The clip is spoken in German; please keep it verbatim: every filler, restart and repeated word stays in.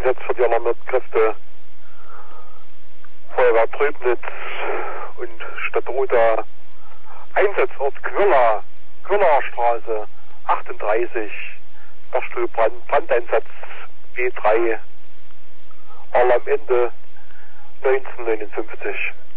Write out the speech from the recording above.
Einsatz für die Alarmiertkräfte Feuerwehr Tröbnitz und Stadtroda. Einsatzort Quilla, Quillaer Straße achtunddreißig, Dachstuhlbrand, Brandeinsatz B drei, Alarm Ende neunzehnhundertneunundfünfzig.